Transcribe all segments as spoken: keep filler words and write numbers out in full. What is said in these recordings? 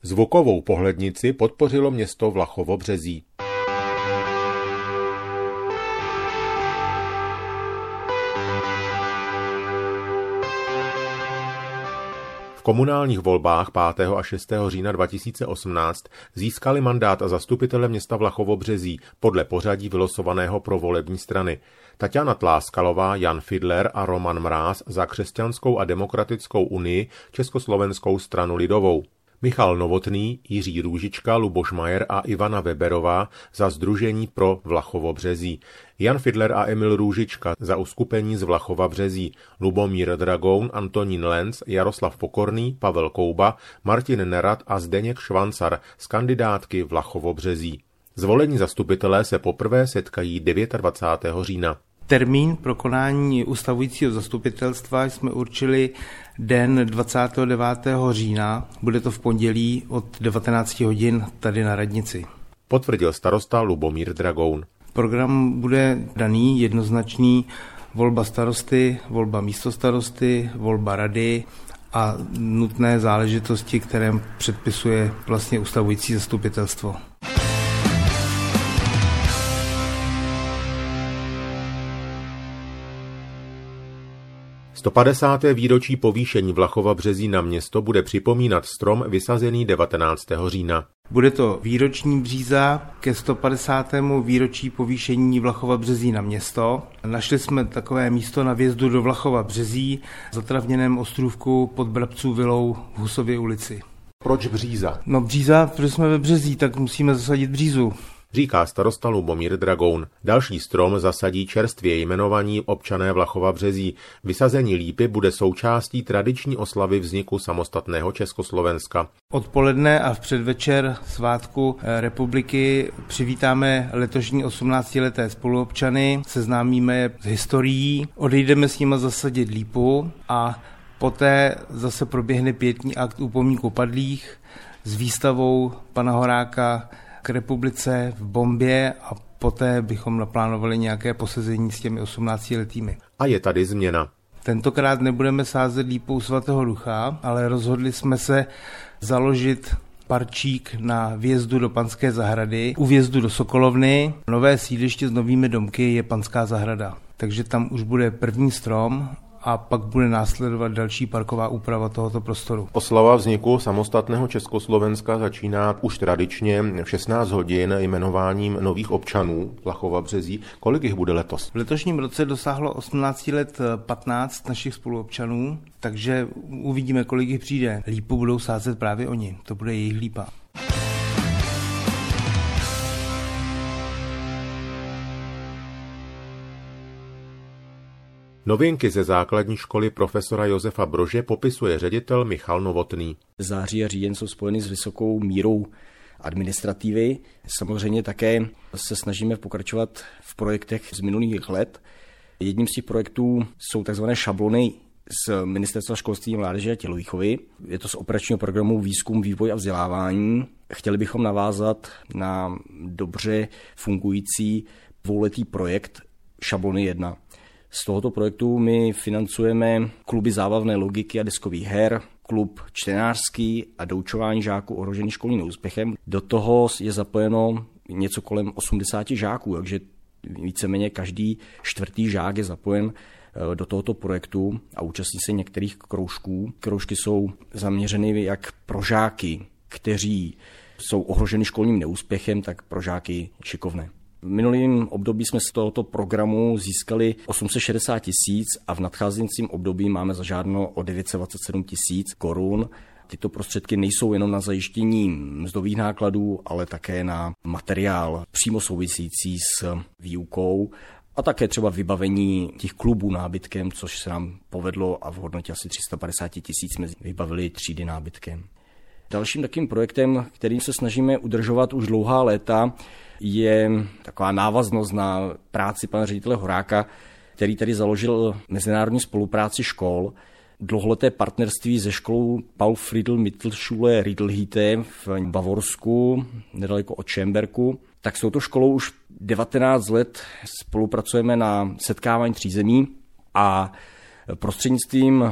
Zvukovou pohlednici podpořilo město Vlachovo-Březí. V komunálních volbách pátého a šestého října dva tisíce osmnáct získali mandát a zastupitele města Vlachovo-Březí podle pořadí vylosovaného pro volební strany. Taťána Tláskalová, Jan Fidler a Roman Mráz za Křesťanskou a demokratickou unii, Československou stranu lidovou. Michal Novotný, Jiří Růžička, Luboš Majer a Ivana Weberová za Sdružení pro Vlachovo-Březí. Jan Fidler a Emil Růžička za uskupení z Vlachova-Březí. Lubomír Dragoun, Antonín Lenz, Jaroslav Pokorný, Pavel Kouba, Martin Nerad a Zdeněk Švancar z kandidátky Vlachovo-Březí. Zvolení zastupitelé se poprvé setkají dvacátého devátého října. Termín pro konání ustavujícího zastupitelstva jsme určili den dvacátého devátého října. Bude to v pondělí od devatenáct hodin tady na radnici. Potvrdil starosta Lubomír Dragoun. Program bude daný, jednoznačný, volba starosty, volba místostarosty, volba rady a nutné záležitosti, které předpisuje vlastně ustavující zastupitelstvo. sto padesáté výročí povýšení Vlachova-Březí na město bude připomínat strom vysazený devatenáctého října. Bude to výroční bříza ke sto padesátému výročí povýšení Vlachova-Březí na město. Našli jsme takové místo na vjezdu do Vlachova-Březí, zatravněném ostrůvku pod Brabců vilou v Husově ulici. Proč bříza? No bříza, protože jsme ve Březí, tak musíme zasadit břízu. Říká starosta Lubomír Dragoun. Další strom zasadí čerstvě jmenovaní občané Vlachova-Březí. Vysazení lípy bude součástí tradiční oslavy vzniku samostatného Československa. Odpoledne a v předvečer svátku republiky přivítáme letošní osmnáctileté spoluobčany, seznámíme je s historií, odejdeme s nimi zasadit lípu a poté zase proběhne pietní akt u pomníku padlých s výstavou pana Horáka k republice v bombě a poté bychom naplánovali nějaké posezení s těmi osmnáctiletými. A je tady změna. Tentokrát nebudeme sázet lípou svatého Ducha, ale rozhodli jsme se založit parčík na vjezdu do Panské zahrady. U vjezdu do Sokolovny nové sídliště s novými domky je Panská zahrada. Takže tam už bude první strom a pak bude následovat další parková úprava tohoto prostoru. Oslava vzniku samostatného Československa začíná už tradičně v šestnáct hodin jmenováním nových občanů Vlachova-Březí. Kolik jich bude letos? V letošním roce dosáhlo osmnáct let patnáct našich spoluobčanů, takže uvidíme, kolik jich přijde. Lípu budou sázet právě oni, to bude jejich lípa. Novinky ze základní školy profesora Josefa Brože popisuje ředitel Michal Novotný. Září a říjen jsou spojeny s vysokou mírou administrativy. Samozřejmě také se snažíme pokračovat v projektech z minulých let. Jedním z těch projektů jsou tzv. Šablony z Ministerstva školství, mládeže a tělovýchovy. Je to z operačního programu Výzkum, vývoj a vzdělávání. Chtěli bychom navázat na dobře fungující dvouletý projekt Šablony jedna. Z tohoto projektu my financujeme kluby zábavné logiky a deskových her, klub čtenářský a doučování žáků ohrožených školním neúspěchem. Do toho je zapojeno něco kolem osmdesát žáků, takže víceméně každý čtvrtý žák je zapojen do tohoto projektu a účastní se některých kroužků. Kroužky jsou zaměřeny jak pro žáky, kteří jsou ohroženi školním neúspěchem, tak pro žáky šikovné. V minulém období jsme z tohoto programu získali osm set šedesát tisíc a v nadcházejícím období máme zažádáno o devět set dvacet sedm tisíc korun. Tyto prostředky nejsou jenom na zajištění mzdových nákladů, ale také na materiál přímo související s výukou a také třeba vybavení těch klubů nábytkem, což se nám povedlo a v hodnotě asi tři sta padesát tisíc jsme vybavili třídy nábytkem. Dalším takovým projektem, kterým se snažíme udržovat už dlouhá léta, je taková návaznost na práci pana ředitele Horáka, který tady založil mezinárodní spolupráci škol, dlouholeté partnerství se školou Paul Friedl Mittelschule Riedelhütte v Bavorsku, nedaleko od Čemberku. Tak s touto školou už devatenáct let spolupracujeme na setkávání třízemí a prostřednictvím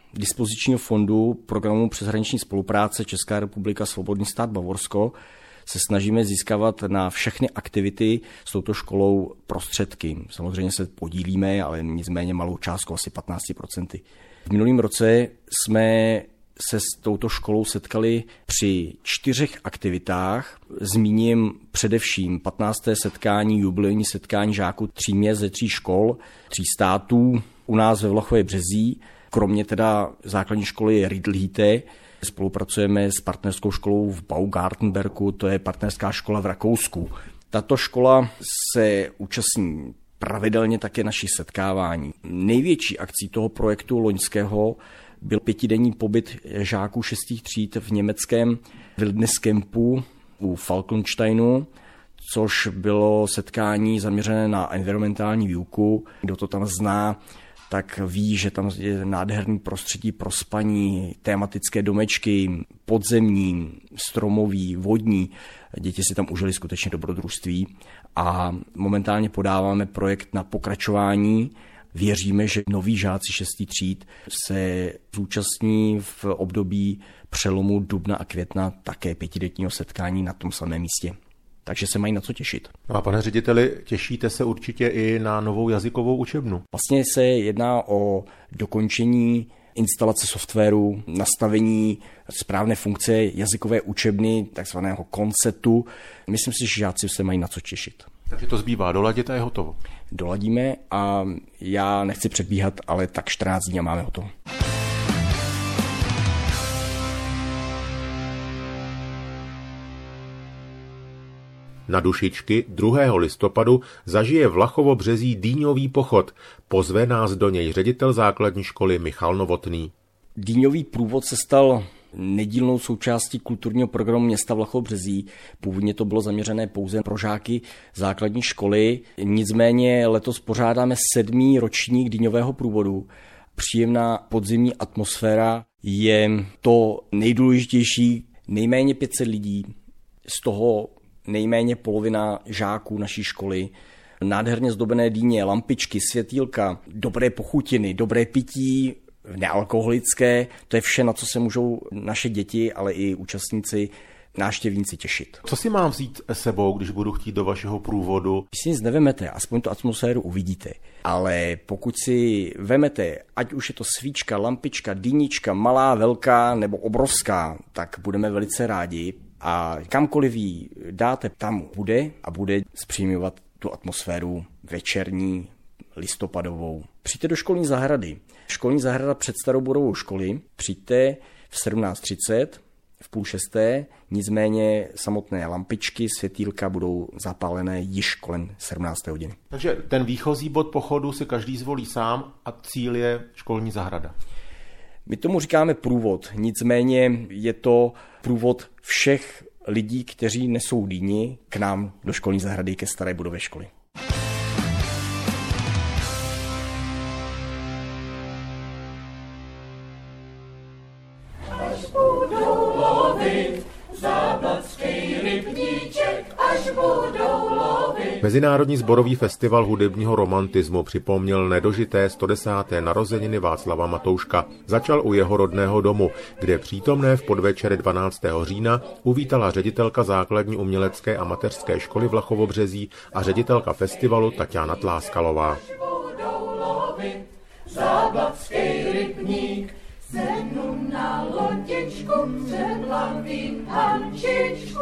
dispozičního fondu programu přeshraniční spolupráce Česká republika Svobodný stát Bavorsko se snažíme získávat na všechny aktivity s touto školou prostředky. Samozřejmě se podílíme, ale nicméně malou částku, asi patnáct procent. V minulém roce jsme se s touto školou setkali při čtyřech aktivitách. Zmíním především patnácté setkání, jubilejní setkání žáků tří měst ze tří škol, tří států u nás ve Vlachově Březí. Kromě teda základní školy Riedlhütte spolupracujeme s partnerskou školou v Baugartenbergu, to je partnerská škola v Rakousku. Tato škola se účastní pravidelně také naší setkávání. Největší akcí toho projektu loňského byl pětidenní pobyt žáků šestých tříd v německém Wildniscampu u Falkensteinu, což bylo setkání zaměřené na environmentální výuku. Kdo to tam zná, tak ví, že tam je nádherný prostředí pro spaní, tematické domečky, podzemní, stromový, vodní. Děti si tam užili skutečně dobrodružství a momentálně podáváme projekt na pokračování. Věříme, že noví žáci šestý tříd se zúčastní v období přelomu dubna a května také pětidenního setkání na tom samém místě. Takže se mají na co těšit. No a pane řediteli, těšíte se určitě i na novou jazykovou učebnu? Vlastně se jedná o dokončení instalace softwaru, nastavení správné funkce jazykové učebny, takzvaného konceptu. Myslím si, že žáci se mají na co těšit. Takže to zbývá doladit a je hotovo. Doladíme a já nechci předbíhat, ale tak čtrnáct dní a máme hotovo. Na Dušičky druhého listopadu zažije Vlachovo Březí dýňový pochod. Pozve nás do něj ředitel základní školy Michal Novotný. Dýňový průvod se stal nedílnou součástí kulturního programu města Vlachovo Březí. Původně to bylo zaměřené pouze pro žáky základní školy. Nicméně letos pořádáme sedmý ročník dýňového průvodu. Příjemná podzimní atmosféra je to nejdůležitější. Nejméně pět set lidí, z toho nejméně polovina žáků naší školy. Nádherně zdobené dýně, lampičky, světýlka, dobré pochutiny, dobré pití, nealkoholické, to je vše, na co se můžou naše děti, ale i účastníci, návštěvníci těšit. Co si mám vzít s sebou, když budu chtít do vašeho průvodu? Když si nic nevemete, aspoň tu atmosféru uvidíte. Ale pokud si vemete, ať už je to svíčka, lampička, dýnička, malá, velká nebo obrovská, tak budeme velice rádi. A kamkoliv ji dáte, tam bude a bude zpříjemňovat tu atmosféru večerní, listopadovou. Přijďte do školní zahrady. Školní zahrada před starou budovou školy. Přijďte v sedmnáct třicet, v půl šesté, nicméně samotné lampičky, světýlka budou zapálené již kolem sedmnácté hodiny. Takže ten výchozí bod pochodu si každý zvolí sám a cíl je školní zahrada. My tomu říkáme průvod, nicméně je to průvod všech lidí, kteří nesou dýni k nám do školní zahrady ke staré budově školy. Až budou lovit záblatský rybníček, až budou lovit. Mezinárodní sborový festival hudebního romantismu připomněl nedožité sto desáté narozeniny Václava Matouška. Začal u jeho rodného domu, kde přítomné v podvečer dvanáctého října uvítala ředitelka základní umělecké a mateřské školy Vlachovo Březí a ředitelka festivalu Taťána Tláskalová. Až budou lovit záblatský rybník, sednu na lodičku, přeblavím Ančičku,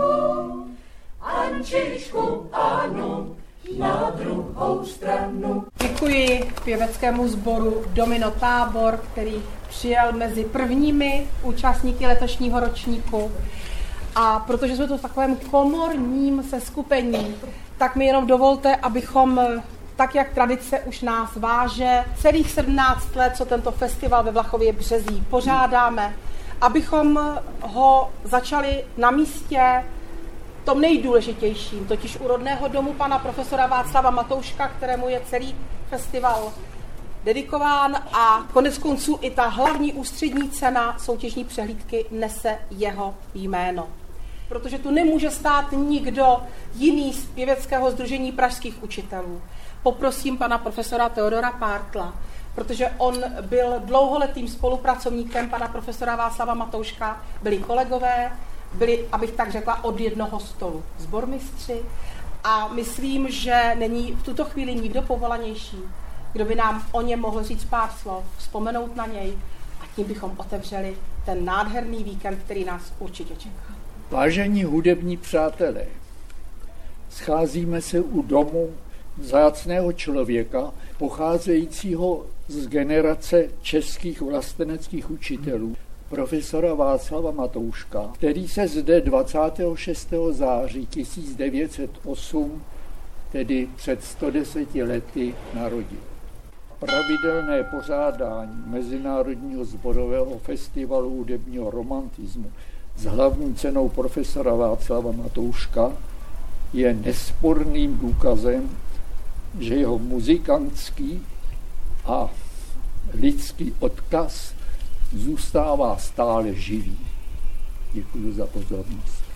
Ančičku, ano, na druhou stranu. Děkuji pěveckému sboru Domino Tábor, který přijel mezi prvními účastníky letošního ročníku. A protože jsme tu v takovém komorním seskupení, tak mi jenom dovolte, abychom, tak jak tradice už nás váže, celých sedmnáct let, co tento festival ve Vlachově Březí pořádáme, abychom ho začali na místě tom nejdůležitějším, totiž u rodného domu pana profesora Václava Matouška, kterému je celý festival dedikován a konec konců i ta hlavní ústřední cena soutěžní přehlídky nese jeho jméno. Protože tu nemůže stát nikdo jiný z pěveckého sdružení pražských učitelů. Poprosím pana profesora Teodora Pártla, protože on byl dlouholetým spolupracovníkem pana profesora Václava Matouška, byli kolegové, byli, abych tak řekla, od jednoho stolu sbormistři a myslím, že není v tuto chvíli nikdo povolanější, kdo by nám o něm mohl říct pár slov, vzpomenout na něj a tím bychom otevřeli ten nádherný víkend, který nás určitě čeká. Vážení hudební přátelé, scházíme se u domu vzácného člověka, pocházejícího z generace českých vlasteneckých učitelů, profesora Václava Matouška, který se zde dvacátého šestého září tisíc devět set osm, tedy před sto deseti lety, narodil. Pravidelné pořádání Mezinárodního sborového festivalu hudebního romantismu s hlavní cenou profesora Václava Matouška je nesporným důkazem, že jeho muzikantský a lidský odkaz zůstává stále živý. Děkuji za pozornost.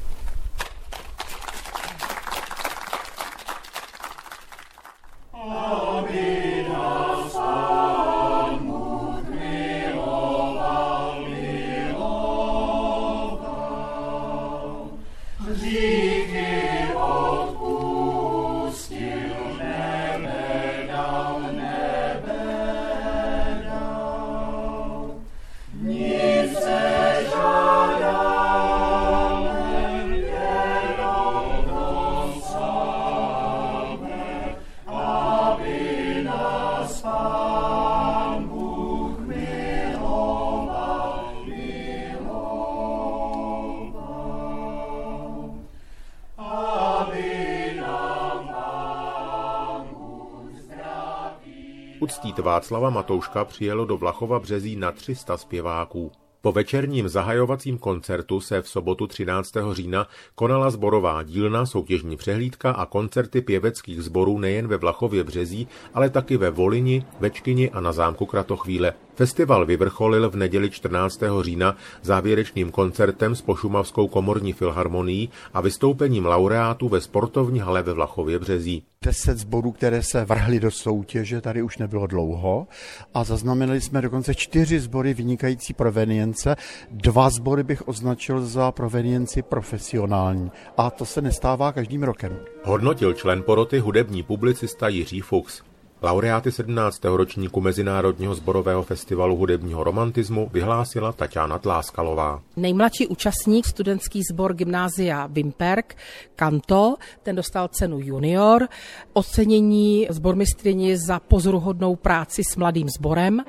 Uctít Václava Matouška přijelo do Vlachova Březí na tři sta zpěváků. Po večerním zahajovacím koncertu se v sobotu třináctého října konala sborová dílna, soutěžní přehlídka a koncerty pěveckých sborů nejen ve Vlachově Březí, ale taky ve Volyni, Bečkyni a na zámku Kratochvíle. Festival vyvrcholil v neděli čtrnáctého října závěrečným koncertem s Pošumavskou komorní filharmonií a vystoupením laureátů ve sportovní hale ve Vlachově Březí. Deset sborů, které se vrhly do soutěže, tady už nebylo dlouho a zaznamenali jsme dokonce čtyři sbory vynikající provenience. Dva sbory bych označil za provenienci profesionální a to se nestává každým rokem. Hodnotil člen poroty hudební publicista Jiří Fuchs. Laureáty sedmnáctého ročníku Mezinárodního sborového festivalu hudebního romantismu vyhlásila Taťána Tláskalová. Nejmladší účastník, studentský sbor gymnázia Vimperk, Kanto, ten dostal cenu junior, ocenění sbormistryni za pozoruhodnou práci s mladým sborem.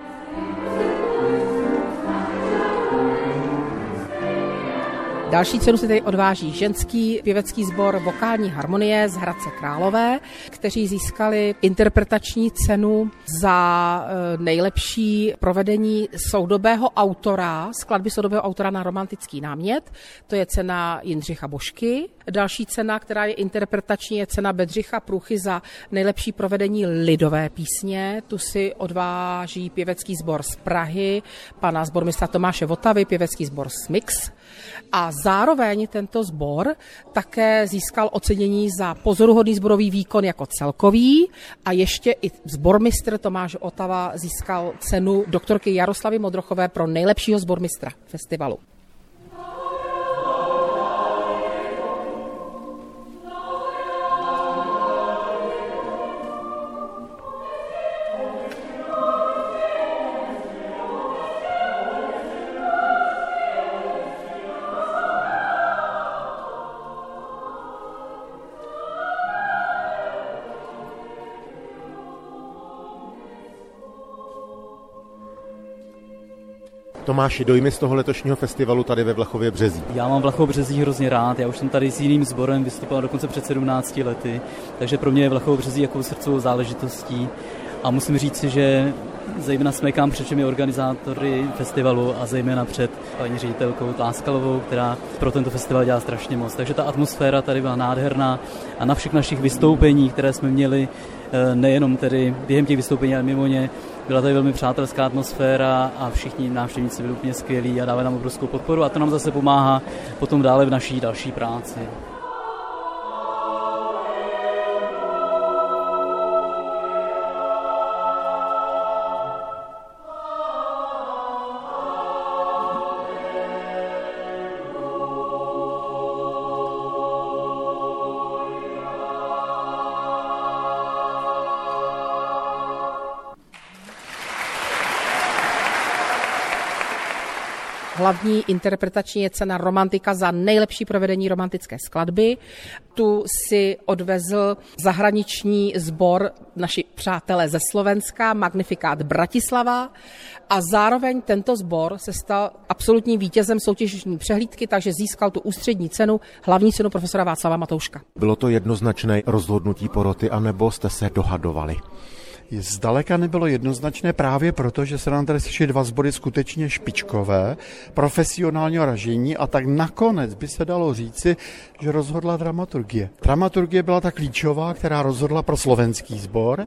Další cenu si tedy odváží ženský pěvecký sbor Vokální harmonie z Hradce Králové, kteří získali interpretační cenu za nejlepší provedení soudobého autora, skladby soudobého autora na romantický námět. To je cena Jindřicha Božky. Další cena, která je interpretační, je cena Bedřicha Průchy za nejlepší provedení lidové písně. Tu si odváží pěvecký sbor z Prahy, pana sbormistra Tomáše Votavy, pěvecký sbor Smix. A zároveň tento sbor také získal ocenění za pozoruhodný sborový výkon jako celkový a ještě i sbormistr Tomáš Otava získal cenu doktorky Jaroslavy Modrochové pro nejlepšího sbormistra festivalu. Tomáši, dojmy z toho letošního festivalu tady ve Vlachově Březí. Já mám Vlachovo Březí hrozně rád, já už jsem tady s jiným sborem vystupoval dokonce před sedmnácti lety, takže pro mě je Vlachovo Březí jako srdcovou záležitostí a musím říct, že zejména smekám před všemi organizátory festivalu a zejména před paní ředitelkou Tláskalovou, která pro tento festival dělá strašně moc. Takže ta atmosféra tady byla nádherná a na všech našich vystoupeních, které jsme měli, nejenom tedy během těch vystoupení, ale mimo ně, byla tady velmi přátelská atmosféra a všichni návštěvníci byli úplně skvělí a dávají nám obrovskou podporu a to nám zase pomáhá potom dále v naší další práci. hlavní interpretační je cena Romantika za nejlepší provedení romantické skladby. Tu si odvezl zahraniční sbor naši přátelé ze Slovenska, Magnifikát Bratislava, a zároveň tento sbor se stal absolutním vítězem soutěžní přehlídky, takže získal tu ústřední cenu, hlavní cenu profesora Václava Matouška. Bylo to jednoznačné rozhodnutí poroty, anebo jste se dohadovali? Zdaleka nebylo jednoznačné právě proto, že se nám tady slyšely dva sbory skutečně špičkové, profesionálního ražení, a tak nakonec by se dalo říci, že rozhodla dramaturgie. Dramaturgie byla ta klíčová, která rozhodla pro slovenský sbor.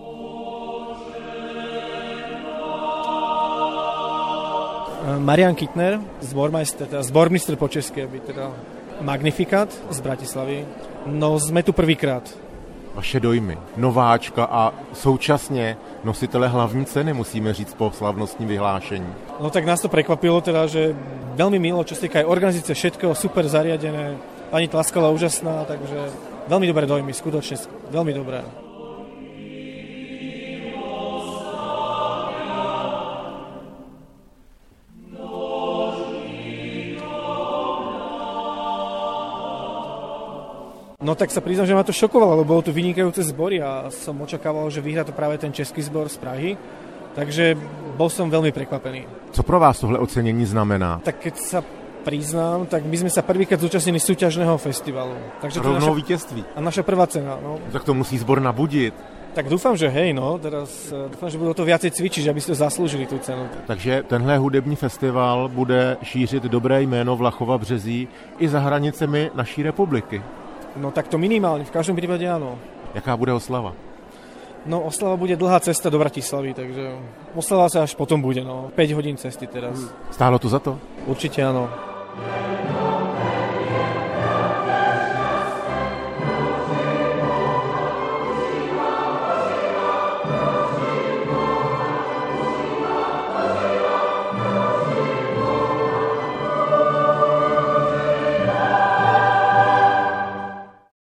Marian Kittner, zbormajster, teda zbormistr po česky, aby teda Magnifikát z Bratislavy. No, sme tu prvýkrát. Vaše dojmy, nováčka a současně nositele hlavní ceny, musíme říct po slavnostním vyhlášení. No tak nás to prekvapilo teda, že veľmi milo, čo sa týka aj organizácie, všetko super zariadené. Pani Tlaskala úžasná, takže veľmi dobré dojmy, skutočne veľmi dobré. No tak sa priznám, že ma to šokovalo, lebo bolo tu vynikajúce zbory a som očakával, že vyhrá to práve ten český zbor z Prahy. Takže bol som veľmi prekvapený. Co pro vás tohle ocenění znamená? Tak keď sa priznám, tak my sme sa prvýkrát zúčastnili súťažného festivalu. Takže rovnou vítězství. A naša prvá cena. No. Tak to musí zbor nabudit. Tak dúfam, že hej, no, teraz dúfam, že budú to viacej cvičiť, aby ste zaslúžili tú cenu. Takže tenhle hudební festival bude šířit dobré jméno Vlachova Březí i za hranicemi naší republiky. No tak to minimálne, v každom prípade áno. Jaká bude oslava? No oslava bude dlhá cesta do Bratislavy, takže oslava sa až potom bude, no. päť hodín cesty teraz. Stálo to za to? Určite áno.